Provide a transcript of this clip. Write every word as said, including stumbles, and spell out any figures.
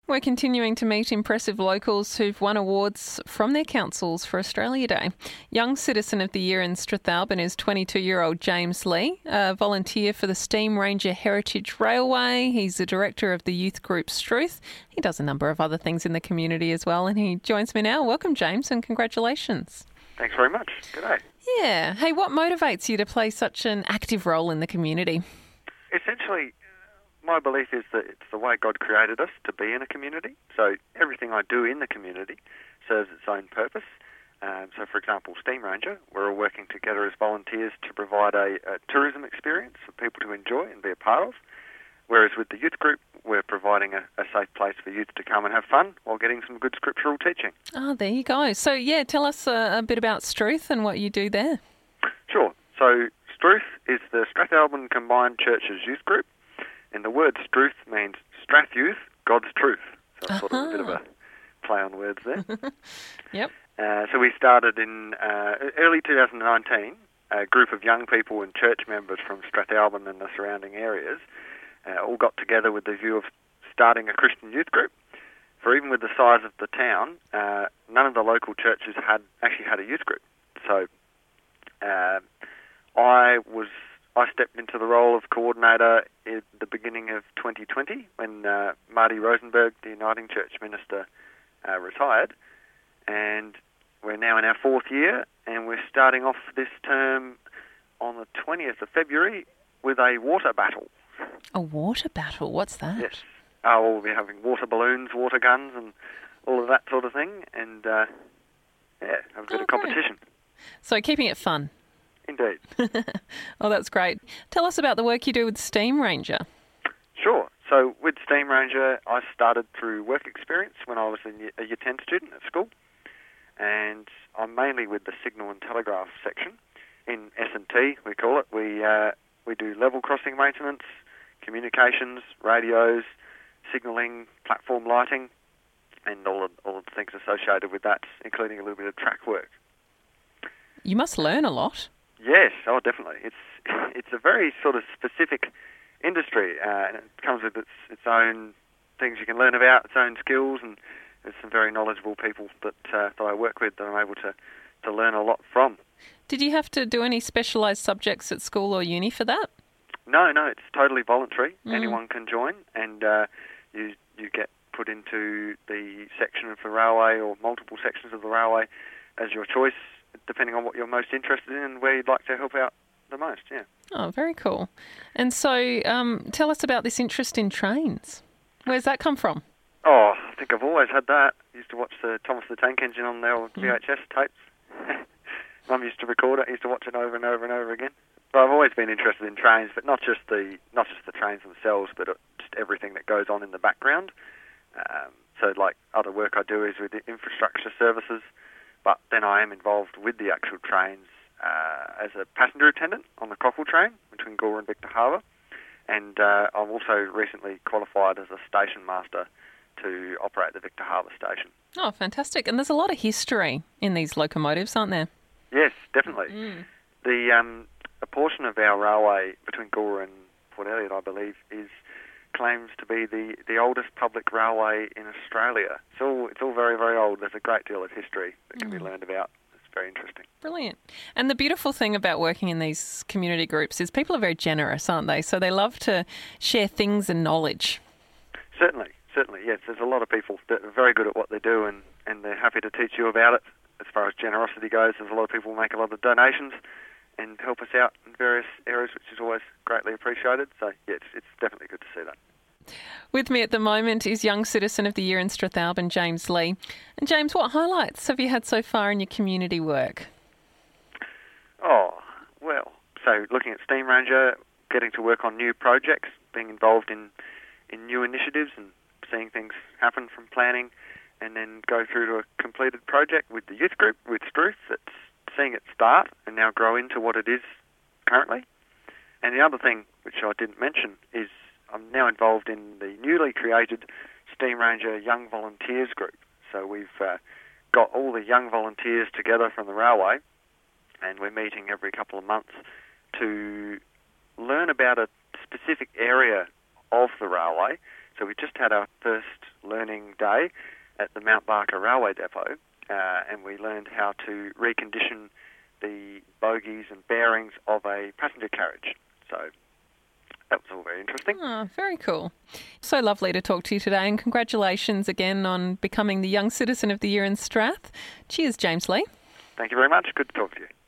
We're continuing to meet impressive locals who've won awards from their councils for Australia Day. Young Citizen of the Year in Strathalbyn is twenty-two-year-old James Lee, a volunteer for the Steam Ranger Heritage Railway. He's the director of the youth group Struth. He does a number of other things in the community as well, and he joins me now. Welcome, James, and congratulations. Thanks very much. G'day. Yeah. Hey, what motivates you to play such an active role in the community? Essentially, my belief is that it's the way God created us to be in a community. So everything I do in the community serves its own purpose. Um, so, for example, Steam Ranger, we're all working together as volunteers to provide a, a tourism experience for people to enjoy and be a part of. Whereas with the youth group, we're providing a, a safe place for youth to come and have fun while getting some good scriptural teaching. Oh, there you go. So, yeah, tell us a, a bit about Struth and what you do there. Sure. So Struth is the Strathalbyn Combined Churches youth group. And the word Struth means Strath Youth, God's Truth. So it's sort of a bit of a play on words there. Yep. Uh, so we started in uh, early two thousand nineteen, a group of young people and church members from Strathalbyn and the surrounding areas uh, all got together with the view of starting a Christian youth group. For even with the size of the town, uh, none of the local churches had actually had a youth group. So uh, I was... I stepped into the role of coordinator at the beginning of twenty twenty when uh, Marty Rosenberg, the Uniting Church minister, uh, retired. And we're now in our fourth year, and we're starting off this term on the twentieth of February with a water battle. A water battle? What's that? Yes. Uh, we'll be having water balloons, water guns, and all of that sort of thing. And, uh, yeah, have a bit Oh, of competition. Great. So keeping it fun. Indeed. Oh, that's great. Tell us about the work you do with Steam Ranger. Sure. So with Steam Ranger, I started through work experience when I was a Year ten student at school. And I'm mainly with the signal and telegraph section. In S and T, we call it. We uh, we do level crossing maintenance, communications, radios, signalling, platform lighting, and all of, all of the things associated with that, including a little bit of track work. You must learn a lot. Yes, oh, definitely. It's it's a very sort of specific industry, uh, and it comes with its its own things you can learn about, its own skills, and there's some very knowledgeable people that uh, that I work with that I'm able to, to learn a lot from. Did you have to do any specialised subjects at school or uni for that? No, no, it's totally voluntary. Mm. Anyone can join, and uh, you you get put into the section of the railway or multiple sections of the railway as your choice, depending on what you're most interested in and where you'd like to help out the most, yeah. Oh, very cool. And so um, tell us about this interest in trains. Where's that come from? Oh, I think I've always had that. I used to watch the Thomas the Tank Engine on the old V H S tapes. Mum used to record it. I used to watch it over and over and over again. But I've always been interested in trains, but not just the not just the trains themselves, but just everything that goes on in the background. Um, so, like, other work I do is with the infrastructure services, but then I am involved with the actual trains uh, as a passenger attendant on the Cockle train between Gawler and Victor Harbor. And uh, I've also recently qualified as a station master to operate the Victor Harbor station. Oh, fantastic. And there's a lot of history in these locomotives, aren't there? Yes, definitely. Mm. The um, a portion of our railway between Gawler and Port Elliot, I believe, is claims to be the, the oldest public railway in Australia. It's all it's all very, very old. There's a great deal of history that can mm. be learned about. It's very interesting. Brilliant. And the beautiful thing about working in these community groups is people are very generous, aren't they? So they love to share things and knowledge. Certainly, certainly, yes. There's a lot of people that are very good at what they do, and, and they're happy to teach you about it. As far as generosity goes, there's a lot of people who make a lot of donations and help us out in various areas, which is always greatly appreciated. So, yeah, it's, it's definitely good to see that. With me at the moment is Young Citizen of the Year in Strathalbyn, James Lee. And James, what highlights have you had so far in your community work? Oh, well, so looking at Steam Ranger, getting to work on new projects, being involved in, in new initiatives and seeing things happen from planning, and then go through to a completed project with the youth group, with Struth, that's seeing it start and now grow into what it is currently. And the other thing, which I didn't mention, is I'm now involved in the newly created Steam Ranger Young Volunteers group. So we've uh, got all the young volunteers together from the railway, and we're meeting every couple of months to learn about a specific area of the railway. So we just had our first learning day at the Mount Barker Railway Depot, uh, and we learned how to recondition the bogies and bearings of a passenger carriage. So that was all very interesting. Oh, very cool. So lovely to talk to you today, and congratulations again on becoming the Young Citizen of the Year in Strath. Cheers, James Lee. Thank you very much. Good to talk to you.